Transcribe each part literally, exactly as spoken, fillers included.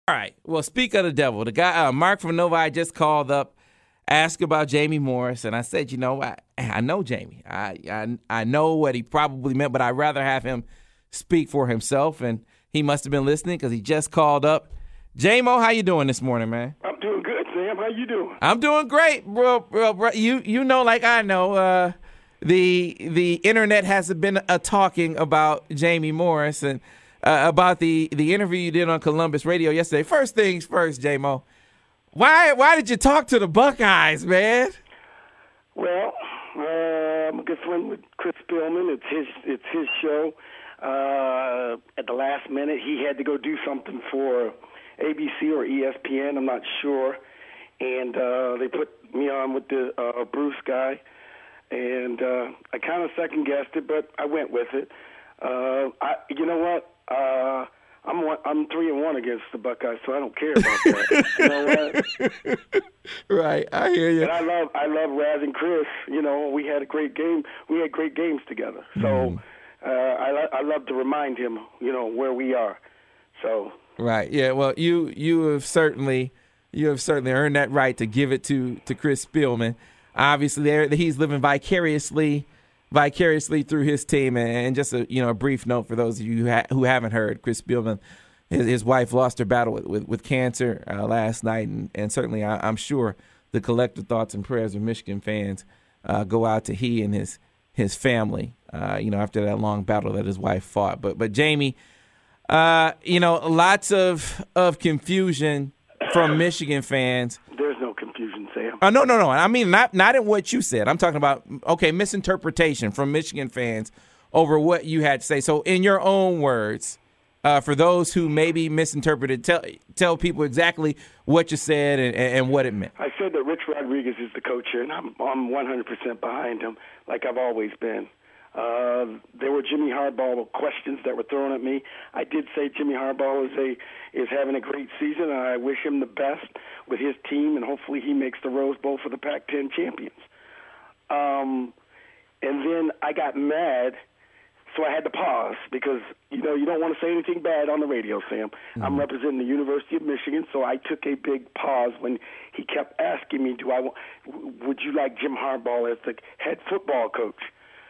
All right. Well, speak of the devil. The guy, uh, Mark from Novi, just called up, asked about Jamie Morris, and I said, you know, I, I know Jamie. I, I I know what he probably meant, but I'd rather have him speak for himself. And he must have been listening because he just called up. J-Mo, how you doing this morning, man? I'm doing good, Sam. How you doing? I'm doing great, bro. bro, bro. You you know, like I know, uh, the the internet has been a talking about Jamie Morris and uh, about the, the interview you did on Columbus Radio yesterday. First things first, J-Mo. Why why did you talk to the Buckeyes, man? Well, uh, I'm a good friend with Chris Spielman. It's his it's his show. Uh, at the last minute, he had to go do something for A B C or E S P N. I'm not sure. And uh, they put me on with the uh, Bruce guy. And uh, I kind of second guessed it, but I went with it. Uh, I, you know what? Uh, I'm one, I'm three and one against the Buckeyes, so I don't care about that. You know what? Right, I hear you. And I love I love Raz and Chris. You know, we had a great game. We had great games together. So Mm. uh, I I love to remind him, you know, where we are. So Right. Yeah. Well, you you have certainly you have certainly earned that right to give it to to Chris Spielman. Obviously, there he's living vicariously vicariously through his team. And just a you know a brief note for those of you who, ha- who haven't heard, Chris Spielman, his, his wife lost her battle with with, with cancer uh, last night, and and certainly I, I'm sure the collective thoughts and prayers of Michigan fans uh, go out to he and his his family. Uh, you know, after that long battle that his wife fought. But but Jamie. Uh, you know, lots of of confusion from Michigan fans. there's no confusion, Sam. Uh, no, no, no. I mean, not not in what you said. I'm talking about, okay, misinterpretation from Michigan fans over what you had to say. So in your own words, uh, for those who maybe misinterpreted, tell tell people exactly what you said and, and what it meant. I said that Rich Rodriguez is the coach here, and I'm I'm one hundred percent behind him, like I've always been. Uh, there were Jimmy Harbaugh questions that were thrown at me. I did say Jimmy Harbaugh is a is having a great season, and I wish him the best with his team, and hopefully he makes the Rose Bowl for the Pac ten champions. Um, and then I got mad, so I had to pause because, you know, you don't want to say anything bad on the radio, Sam. Mm-hmm. I'm representing the University of Michigan, so I took a big pause when he kept asking me, "Do I want? Would you like Jim Harbaugh as the head football coach?"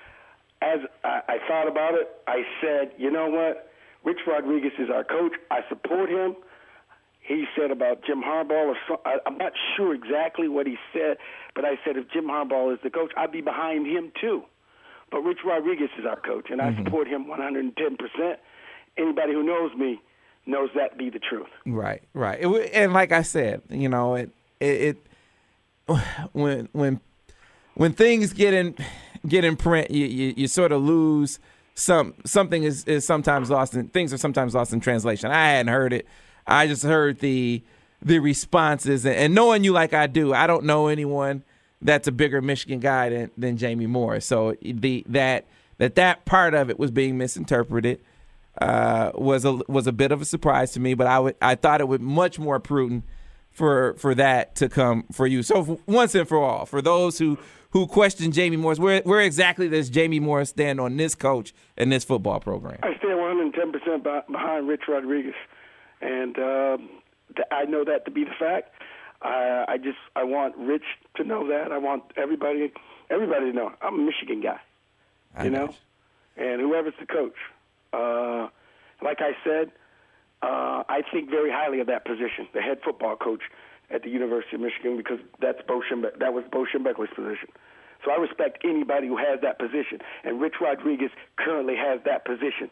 As I, I thought about it, I said, you know what? Rich Rodriguez is our coach. I support him. He said about Jim Harbaugh, or so, I, I'm not sure exactly what he said, but I said if Jim Harbaugh is the coach, I'd be behind him too. But Rich Rodriguez is our coach, and mm-hmm. I support him one hundred ten percent. Anybody who knows me knows that to be the truth. Right, right. It, and like I said, you know, it, it, it when when when things get in. get in print, you, you, you sort of lose some something is, is sometimes lost in things are sometimes lost in translation. I hadn't heard it. I just heard the the responses, and, and knowing you like I do, I don't know anyone that's a bigger Michigan guy than, than Jamie Morris. So the that that that part of it was being misinterpreted uh, was a was a bit of a surprise to me. But I would I thought it would much more prudent for for that to come for you. So once and for all, for those who. who questioned Jamie Morris, where where exactly does Jamie Morris stand on this coach and this football program? I stand one hundred ten percent behind Rich Rodriguez, and uh, I know that to be the fact. Uh, I just I want Rich to know that. I want everybody everybody to know I'm a Michigan guy, you I know, you. And whoever's the coach. Uh, like I said, uh, I think very highly of that position, the head football coach at the University of Michigan, because that's Bo Schembeck, that was Bo Schembechler's position. So I respect anybody who has that position, and Rich Rodriguez currently has that position.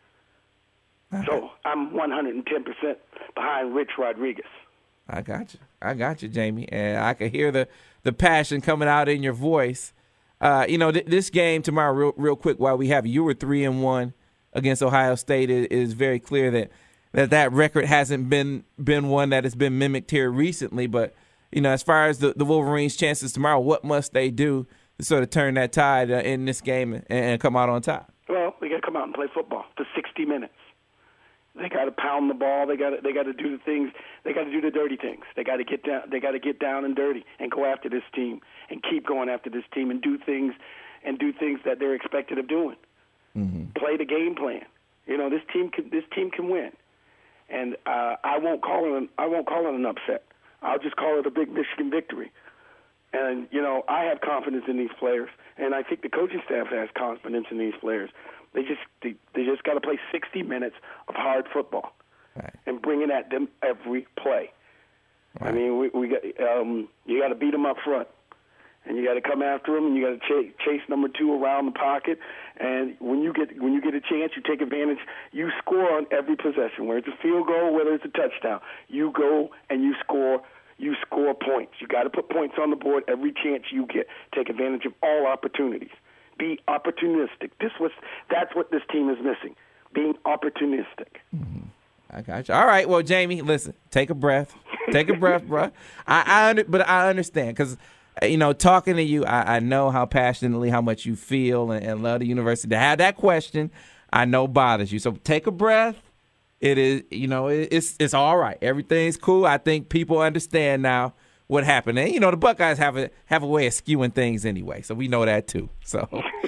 Okay. So I'm one hundred ten percent behind Rich Rodriguez. I got you. I got you, Jamie, and I can hear the, the passion coming out in your voice. Uh, you know, th- this game tomorrow, real real quick, while we have you, you were three and one against Ohio State. It is very clear that. that that record hasn't been been one that has been mimicked here recently. But, you know, as far as the, the Wolverines' chances tomorrow, what must they do to sort of turn that tide uh, in this game and, and come out on top? Well, they got to come out and play football for sixty minutes. They got to pound the ball. They got to they got to do the things. They got to do the dirty things. They got to get down. They got to get down and dirty and go after this team and keep going after this team and do things and do things that they're expected of doing. Mm-hmm. Play the game plan. You know, this team can, this team can win. and uh, I won't call it an, I won't call it an upset. I'll just call it a big Michigan victory. And you know, I have confidence in these players, and I think the coaching staff has confidence in these players. They just they, they just got to play sixty minutes of hard football, right, and bring it at them every play. Right. I mean, we, we got um, you got to beat them up front, and you got to come after them, and you got to chase, chase number two around the pocket. And when you get when you get a chance, you take advantage. You score on every possession, whether it's a field goal, whether it's a touchdown. You go and you score. You score points. You got to put points on the board every chance you get. Take advantage of all opportunities. Be opportunistic. This was that's what this team is missing. Being opportunistic. Mm-hmm. I got you. All right. Well, Jamie, listen. Take a breath. Take a breath, bro. I, I under, but I understand because, you know, talking to you, I, I know how passionately how much you feel and, and love the university. To have that question, I know bothers you. So take a breath. It is, you know, it, it's it's all right. Everything's cool. I think people understand now what happened. And, you know, the Buckeyes have a have a way of skewing things anyway, so we know that too. So,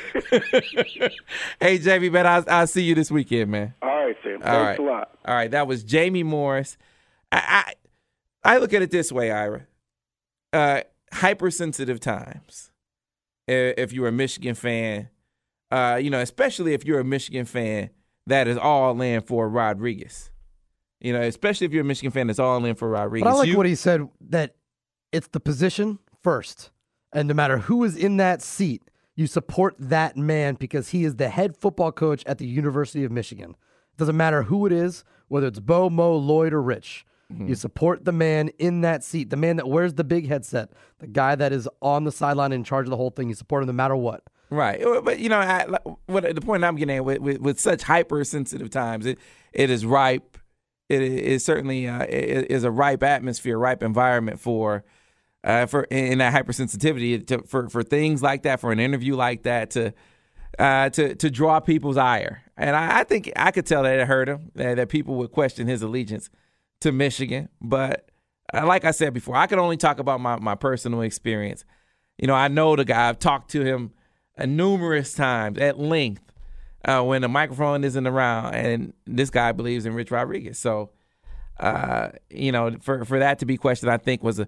hey, Jamie, man, I'll, I'll see you this weekend, man. All right, Sam. Thanks all right. a lot. All right, that was Jamie Morris. I I, I look at it this way, Ira. Uh, hypersensitive times. If you're a Michigan fan, uh, you know, especially if you're a Michigan fan that is all in for Rodriguez. You know, especially if you're a Michigan fan that's all in for Rodriguez. But I like you, what he said, that it's the position first. And no matter who is in that seat, you support that man because he is the head football coach at the University of Michigan. It doesn't matter who it is, whether it's Bo, Mo, Lloyd, or Rich. Mm-hmm. You support the man in that seat, the man that wears the big headset, the guy that is on the sideline in charge of the whole thing. You support him no matter what. Right. But, you know, I, what the point I'm getting at, with, with, with such hypersensitive times, it, it is ripe. It is certainly uh, it is a ripe atmosphere, ripe environment for uh, for in that hypersensitivity to, for for things like that, for an interview like that to uh, to to draw people's ire. And I, I think I could tell that it hurt him, that, that people would question his allegiance to Michigan. But uh, like I said before, I can only talk about my, my personal experience. You know, I know the guy. I've talked to him uh, numerous times at length. Uh, when the microphone isn't around, and this guy believes in Rich Rodriguez, so uh, you know, for for that to be questioned, I think was a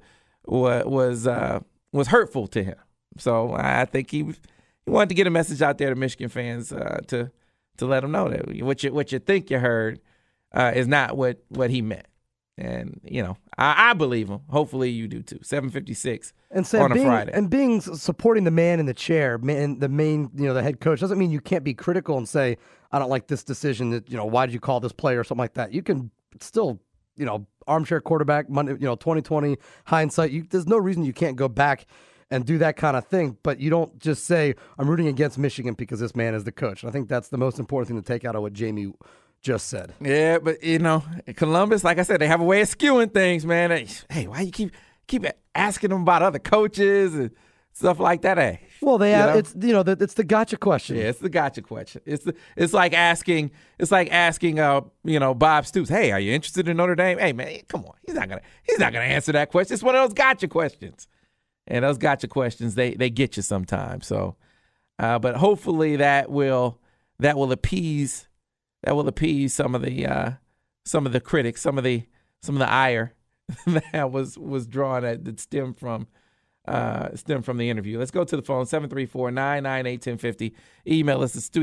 was uh, was hurtful to him. So I think he he wanted to get a message out there to Michigan fans uh, to to let them know that what you what you think you heard uh, is not what what he meant. And, you know, I, I believe him. Hopefully you do too. seven fifty-six and so on a being, Friday. And being supporting the man in the chair, man, the main, you know, the head coach, doesn't mean you can't be critical and say, I don't like this decision. That, you know, why did you call this play or something like that? You can still, you know, armchair quarterback, Monday, you know, twenty twenty hindsight. You, there's no reason you can't go back and do that kind of thing. But you don't just say, I'm rooting against Michigan because this man is the coach. And I think that's the most important thing to take out of what Jamie just said. Yeah, but, you know, Columbus, like I said, they have a way of skewing things, man. Hey, hey why you keep keep asking them about other coaches and stuff like that? Hey, well, they have, know? it's, you know, the, it's the gotcha question. Yeah, it's the gotcha question. It's the, it's like asking, it's like asking, uh, you know, Bob Stoops, hey, are you interested in Notre Dame? Hey, man, come on, he's not gonna, he's not gonna answer that question. It's one of those gotcha questions, and those gotcha questions, they they get you sometimes. So, uh, but hopefully that will that will appease. That will appease some of the uh, some of the critics, some of the some of the ire that was was drawn at that stemmed from uh, stemmed from the interview. Let's go to the phone seven three four, nine nine eight, one zero five zero. Email us at studio.